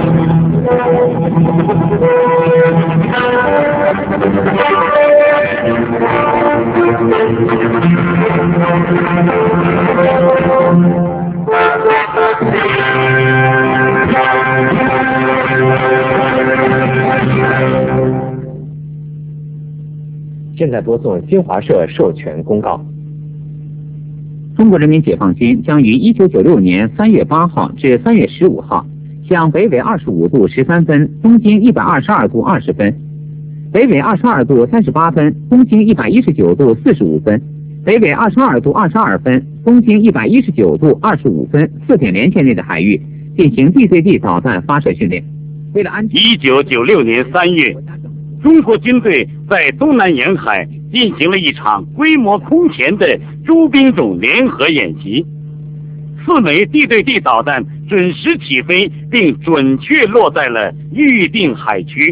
现在播送新华社授权公告。 中国人民解放军将于1996年3月8号至3月15号，向北纬25度13分、东经122度20分、北纬22度38分、东经119度45分、北纬22度22分、东经119度25分4点连线内的海域进行地对地导弹发射训练。为了安全 ，1996年3月，中国军队在东南沿海进行了一场规模空前的诸兵种联合演习，4枚地对地导弹准时起飞，并准确落在了预定海区。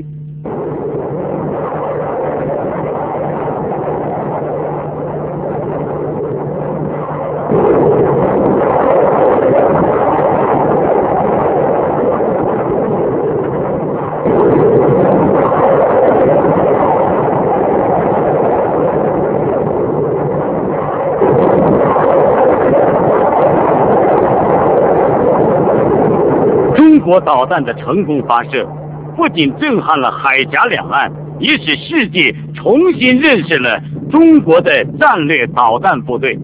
中国导弹的成功发射，不仅震撼了海峡两岸，也使世界重新认识了中国的战略导弹部队。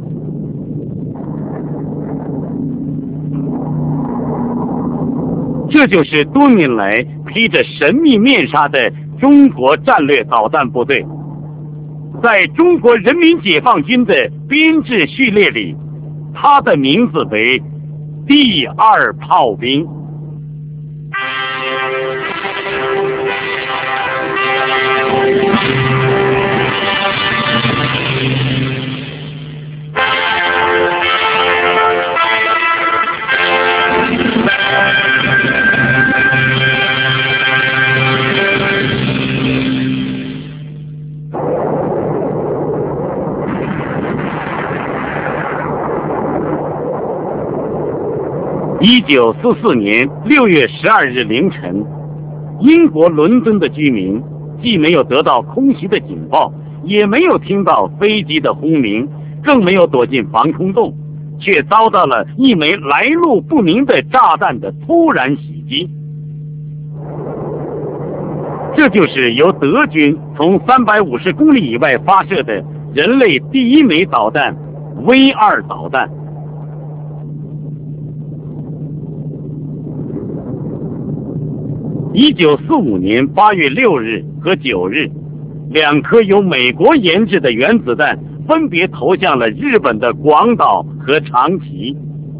这就是多年来披着神秘面纱的中国战略导弹部队。在中国人民解放军的编制序列里，它的名字为第2炮兵。1944年6月12日凌晨，英国伦敦的居民既没有得到空袭的警报，也没有听到飞机的轰鸣，更没有躲进防空洞，却遭到了一枚来路不明的炸弹的突然袭击。这就是由德军从350公里以外发射的人类第1枚导弹 V2 导弹。1945年8月6日和9日，2颗由美国研制的原子弹分别投向了日本的广岛和长崎。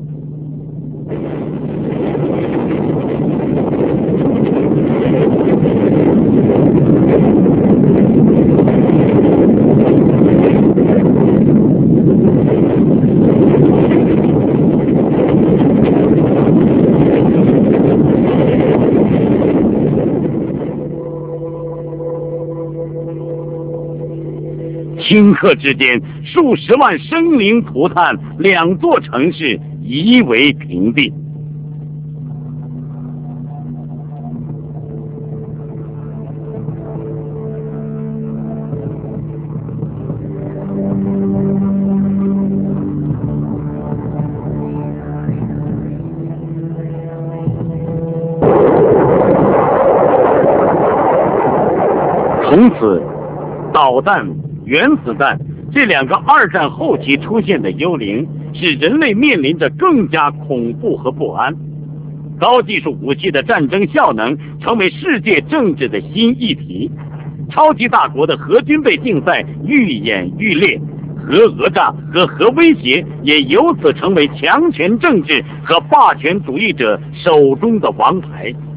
顷刻之间，数十万生灵涂炭，2座城市夷为平地。从此，导弹、原子弹这2个2战后期出现的幽灵，使人类面临着更加恐怖和不安。高技术武器的战争效能成为世界政治的新议题，超级大国的核军备竞赛愈演愈烈，核讹诈和核威胁也由此成为强权政治和霸权主义者手中的王牌。